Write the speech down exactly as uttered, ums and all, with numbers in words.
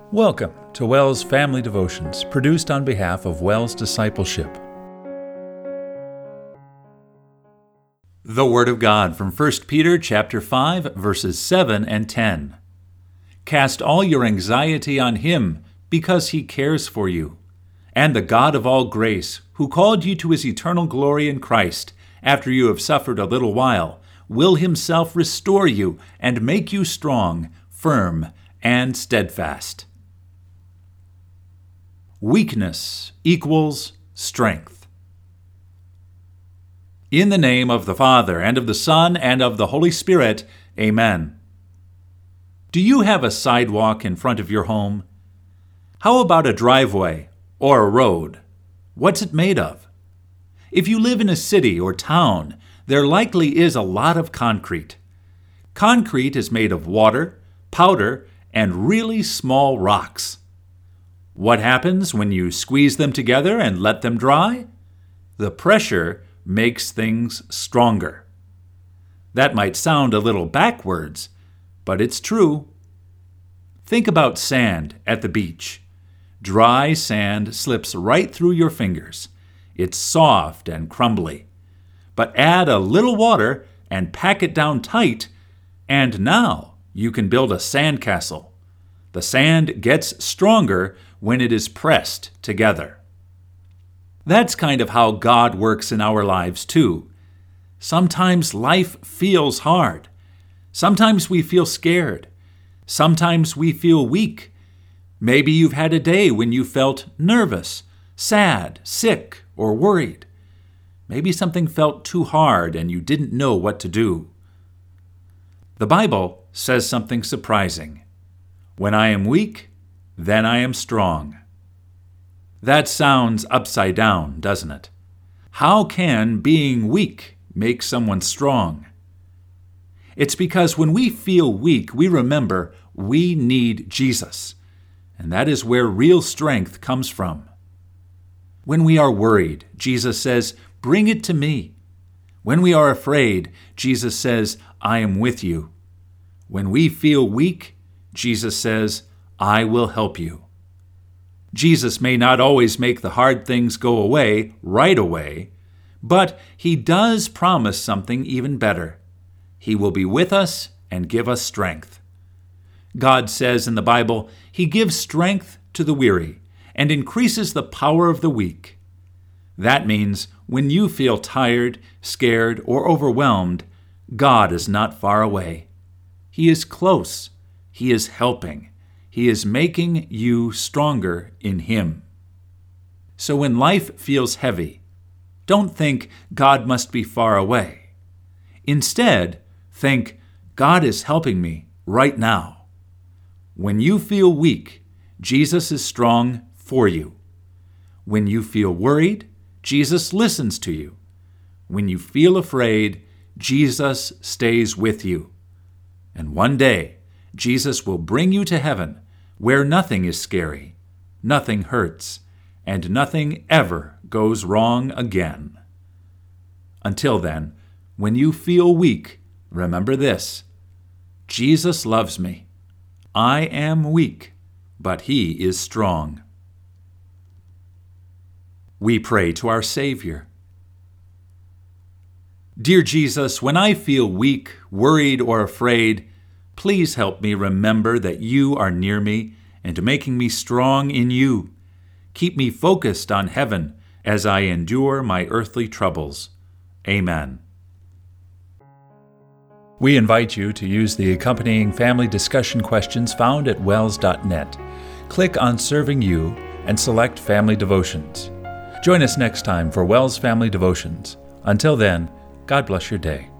Welcome to WELS Family Devotions, produced on behalf of WELS Discipleship. The Word of God from First Peter chapter five, verses seven and ten. Cast all your anxiety on Him, because He cares for you. And the God of all grace, who called you to His eternal glory in Christ, after you have suffered a little while, will Himself restore you and make you strong, firm, and steadfast. Weakness equals strength. In the name of the Father, and of the Son, and of the Holy Spirit, Amen. Do you have a sidewalk in front of your home? How about a driveway or a road? What's it made of? If you live in a city or town, there likely is a lot of concrete. Concrete is made of water, powder, and really small rocks. What happens when you squeeze them together and let them dry? The pressure makes things stronger. That might sound a little backwards, but it's true. Think about sand at the beach. Dry sand slips right through your fingers. It's soft and crumbly. But add a little water and pack it down tight, and now you can build a sandcastle. The sand gets stronger when it is pressed together. That's kind of how God works in our lives too. Sometimes life feels hard. Sometimes we feel scared. Sometimes we feel weak. Maybe you've had a day when you felt nervous, sad, sick, or worried. Maybe something felt too hard and you didn't know what to do. The Bible says something surprising. When I am weak, then I am strong. That sounds upside down, doesn't it? How can being weak make someone strong? It's because when we feel weak, we remember we need Jesus, and that is where real strength comes from. When we are worried, Jesus says, "Bring it to me." When we are afraid, Jesus says, "I am with you." When we feel weak, Jesus says, "I will help you." Jesus may not always make the hard things go away right away, but He does promise something even better. He will be with us and give us strength. God says in the Bible, He gives strength to the weary and increases the power of the weak. That means when you feel tired, scared, or overwhelmed, God is not far away. He is close. He is helping. He is making you stronger in Him. So when life feels heavy, don't think God must be far away. Instead, think, God is helping me right now. When you feel weak, Jesus is strong for you. When you feel worried, Jesus listens to you. When you feel afraid, Jesus stays with you. And one day, Jesus will bring you to heaven, where nothing is scary, nothing hurts, and nothing ever goes wrong again. Until then, when you feel weak, remember this: Jesus loves me. I am weak, but He is strong. We pray to our Savior. Dear Jesus, when I feel weak, worried, or afraid, please help me remember that You are near me and making me strong in You. Keep me focused on heaven as I endure my earthly troubles. Amen. We invite you to use the accompanying family discussion questions found at wels dot net. Click on Serving You and select Family Devotions. Join us next time for WELS Family Devotions. Until then, God bless your day.